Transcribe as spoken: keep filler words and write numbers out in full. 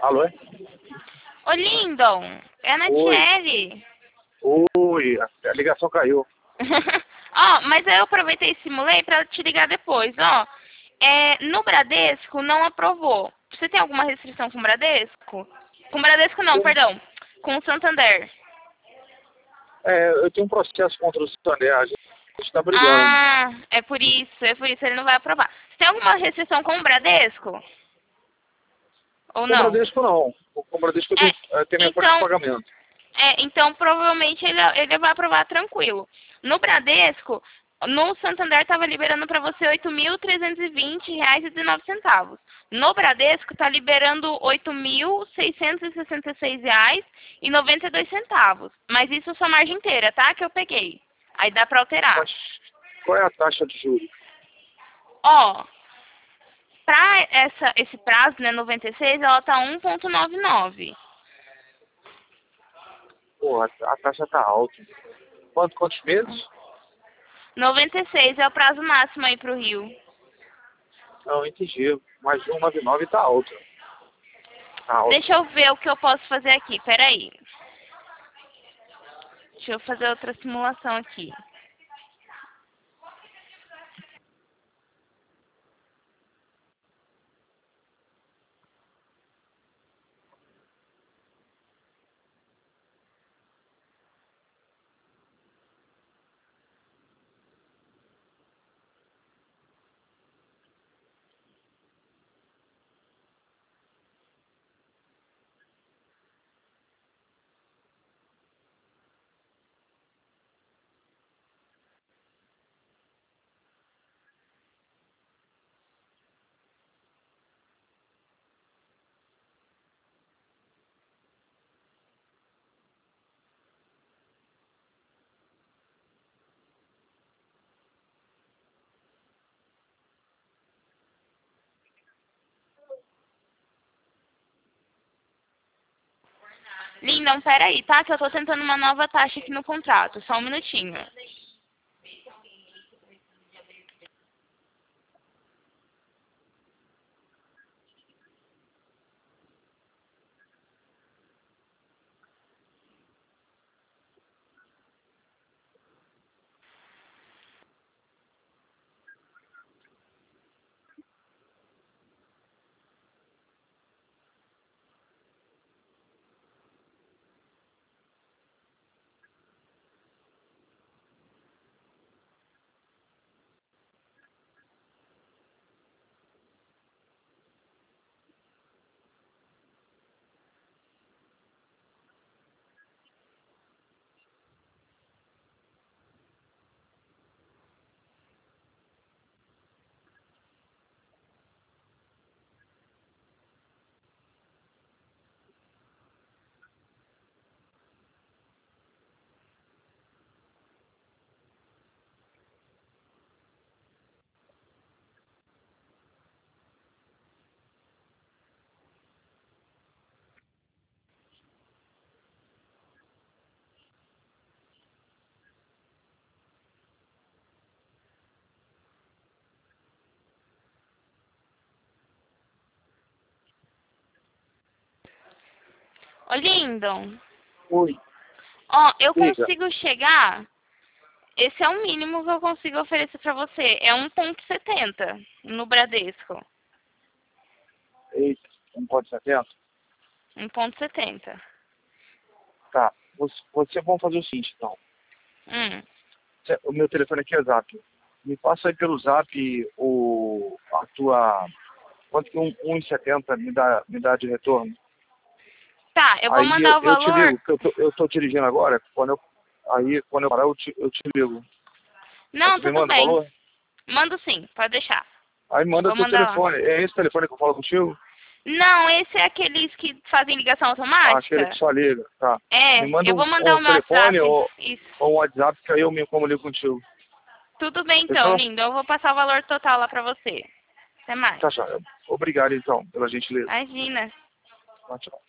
Alô? é? Ô, Lindon, é a Oi. Natiele. Oi, a ligação caiu. Ó, mas eu aproveitei e simulei pra te ligar depois, ó. É, no Bradesco não aprovou. Você tem alguma restrição com o Bradesco? Com o Bradesco não, Tem- perdão. Com o Santander. É, eu tenho um processo contra o Santander, a gente está brigando. Ah, é por isso, é por isso, ele não vai aprovar. Você tem alguma restrição com o Bradesco? Ou Com o não? Bradesco não. Com o Bradesco eu É, tenho, eu tenho minha folha de então, pagamento. É, então, provavelmente ele, ele vai aprovar tranquilo. No Bradesco, no Santander estava liberando para você oito mil trezentos e vinte reais e dezenove centavos. No Bradesco está liberando oito mil seiscentos e sessenta e seis reais e noventa e dois centavos. Mas isso é sua margem inteira, tá? Que eu peguei. Aí dá para alterar. Mas qual é a taxa de juros? Ó, para essa esse prazo, né, noventa e seis, ela tá um vírgula noventa e nove. Pô, a, a taxa está alta. Quanto, quantos meses? noventa e seis é o prazo máximo aí pro Rio. Não, entendi. Mas um noventa e nove está alta. Tá alta. Deixa eu ver o que eu posso fazer aqui, peraí. Deixa eu fazer outra simulação aqui. Lindão, peraí, tá? Que eu tô tentando uma nova taxa aqui no contrato. Só um minutinho. Ô, Lindon. Oi. Ó, eu Diga. consigo chegar... Esse é o mínimo que eu consigo oferecer pra você. É um vírgula setenta no Bradesco. Eita, não pode ser atento? um vírgula setenta. Tá. Você, você vamos fazer o seguinte, então. Hum. Cê- O meu telefone aqui é Zap. Me passa aí pelo Zap o, a tua... Quanto que um, um e setenta me dá, me dá de retorno? Tá, eu vou Aí eu, mandar o eu te valor... ligo, que eu tô, eu tô dirigindo agora, quando eu, aí quando eu parar eu te, eu te ligo. Aí Não, tu me tudo manda o bem. valor? Mando sim, pode deixar. Aí manda Vou teu mandar lá. telefone. É esse telefone que eu falo contigo? Não, esse é aqueles que fazem ligação Ah, aquele que automática? só liga, tá. Me É, manda eu um, vou mandar um o meu telefone WhatsApp. ou, Isso. ou um WhatsApp que aí eu me comunico contigo. Tudo bem então, Fechou? lindo. Eu vou passar o valor total lá pra você. Até mais. Tá, tchau. Obrigado então, pela gentileza. Imagina. Tchau, tchau.